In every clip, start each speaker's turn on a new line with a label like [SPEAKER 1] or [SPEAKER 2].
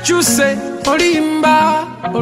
[SPEAKER 1] chuse olimba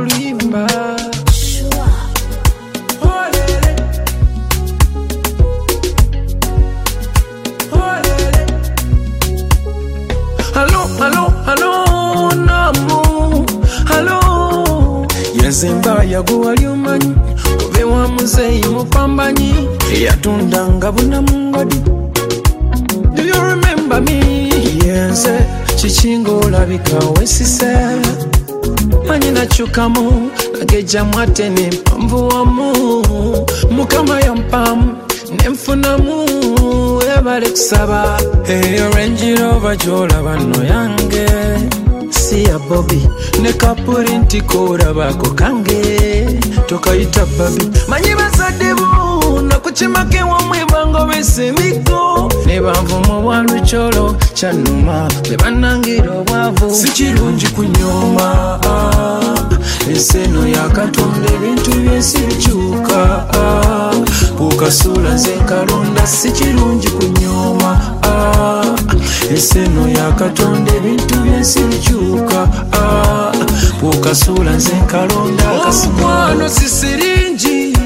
[SPEAKER 1] Hello, namu, hello. Yezemba yaguwali umanyi, kube wa muzeyi mupambanyi, yatundanga bunamungadi. Do you remember me? Yes, chichingo olabika wesise. Manyi nachukamu, nageja mwatene mpamvu wamu. Mukama yampamu, nemfunamu. Ebale kusaba eyo Range Rover gy'olaba nno yange si ya Bobby ne kapulinti k'olabako kange tokayita babi manyi bazadde bo nakukimake wamwebango besemiko ne banvuma obwalukyolo kyannuma be bannangira obwavu si kirungi kunyooma ensi eno ya Katonda ebintu byensi bikyuka bw'okasuula nze nkalonda si kirungi kunyooma ensi eno ya Katonda ebintu byensi bikyuka bw'okasuula nze nkalonda omukwano si siringi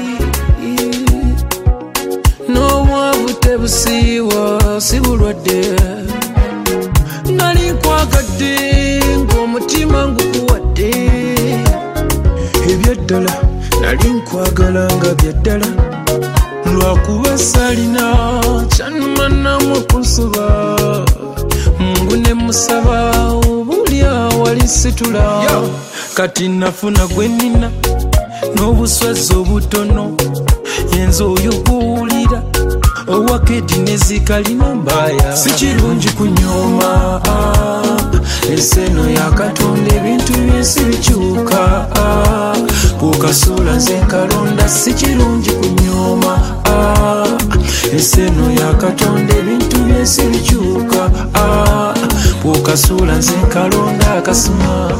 [SPEAKER 1] n'obwavu tebusiiwa si bulwadde nali nkwagadde ng'omutima ngukuwadde ebyaddala nali nkwagala nga byaddala lwakuba salina kyanuma namwe kunsuba Mungu ne musaba obulya wali situla kati nafuna gwe nina n'obuswazi obutono yenza oyo gw'owulira owakedi nezikalina mbaaya si kirungi kunyooma ensi eno ya Katonda ebintu byensi bikyuka bw'okasuula nze nkalonda si kirungi kunyooma ensi eno ya Katonda ebintu byensi bikyuka bw'okasuula nze nkalonda akasima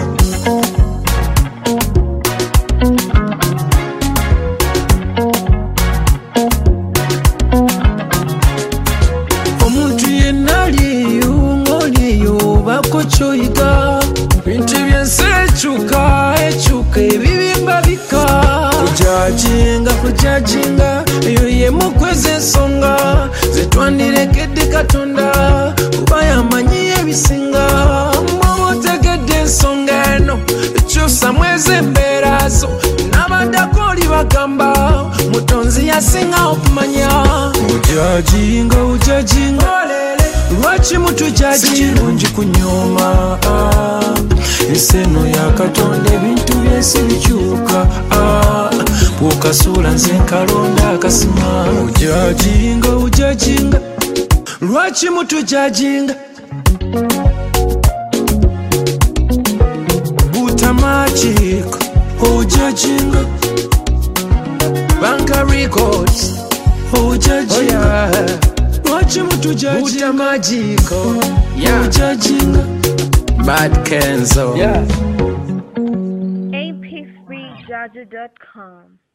[SPEAKER 1] omuntu yenna aliyo ng'oliyo bako kyoyiga bintu byensi ekyuka ebibimba bika kujajinga eyo yemukweza ensonga zetwandirekedde Katonda kuba yamanyi ebisinga mwotegedde ensonga eno ekyusa mwezi embeera zo n'abaddako oli bagamba mutonzi yasinga okumanya ujajinga lwaki mutujajinga si kirungi kunyooma ensi eno ya Katonda ebintu byensi bikyuka bw'okasuula nze nkalonda akasima ujajinga lwaki mutujajinga butamajiko ujajinga Banka Records ujajinga lwaki mutujajinga butamajiko ujajinga Bad Kenzo
[SPEAKER 2] AP3Jaja.com